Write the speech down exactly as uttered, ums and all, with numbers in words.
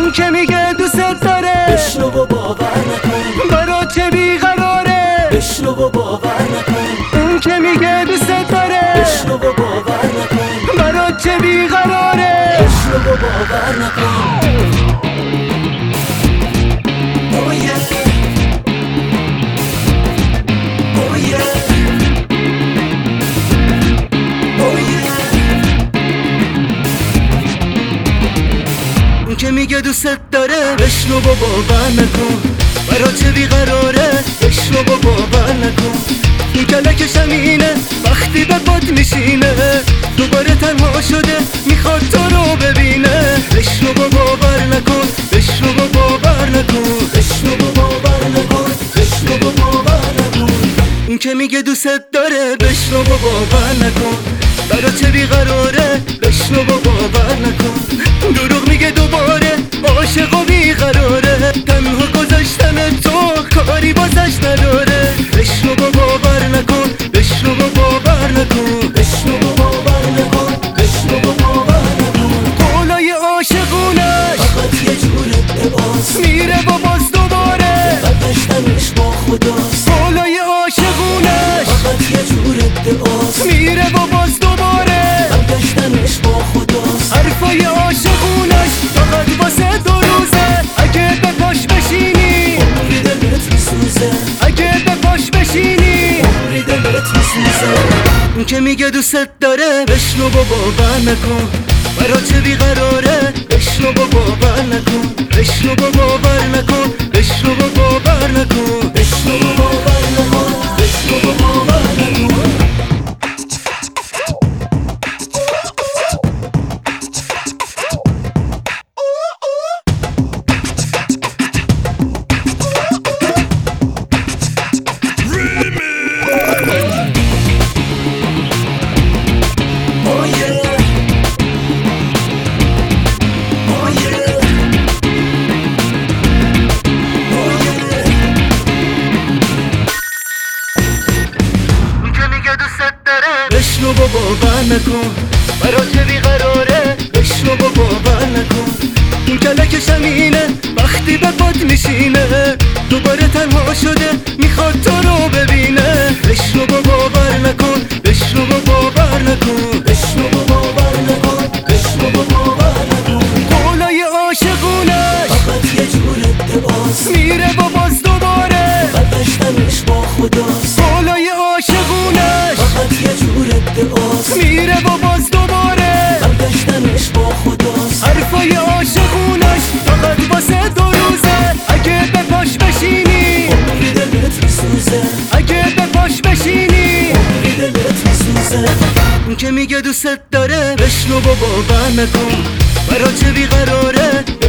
اون که میگه دوست داره بشنو و باور نکن، برات چه بیقراره بشنو و باور نکن، اون که میگه دوست داره بشنو و باور نکن، برات چه بیقراره بشنو و باور نکن. Oh yeah. Oh yeah. Oh yeah. اون که میگه دوست داره بشنو و باور نکن، برات چه بیقراره بشنو و باور نکن. این کلک شمینه وقتی به پات میشینه، دوباره تنها شده میخواد تو رو ببینه. بشنو و باور نکن، بشنو و باور نکن، بشنو و باور نکن، بشنو و باور نکن. این که میگه دوست داره بشنو و باور نکن، برات چه بیقراره بشنو و باور نکن. دروغ میگه دوباره عاشق و بیقراره، تنها گذاشتن تو کاری بازش نداره. بشنو و باور نکن، بشنو و باور نکن، بشنو و باور نکن، بشنو و باور نکن. قولای عاشقونش فقط یه جور لباس میره و باز دوباره برگشتنش با خداست. قولای عاشقونش فقط یه جور لباس میره و باز دوباره برگشتنش با خداست. حرفای عاشقونش فقط واسه دو روزه، اگه به پاش بشینی عمری دلت میسوزه، اگه به پاش بشینی عمری دلت میسوزه. اون که میگه دوست داره بشنو و باور نکن، برات چه بیقراره بشنو و باور نکن. بشنو و باور نکن، بشنو و باور نکن، بشنو و باور نکن، بشنو و باور نکن. بشنو و باور نکن، برات چه بیقراره بشنو و باور نکن. این کلک شمینه وقتی به پات میشینه، دوباره تنها شده میخواد تو رو ببینه. بشنو و باور نکن، بشنو و باور نکن، بشنو و باور نکن، بشنو و باور نکن. قولای عاشقونش فقط یه جور لباس میره و باز دوباره برگشتنش با خداست. قولای عاشقونش فقط یه جور لباس میره و باز دوباره برگشتنش با خداست. حرفای عاشقونش فقط واسه دو روزه، اگه به پاش بشینی عمری دلت میسوزه، اگه به پاش بشینی عمری دلت میسوزه. اون که میگه دوست داره بشنو و باور نکن، برات چه بیقراره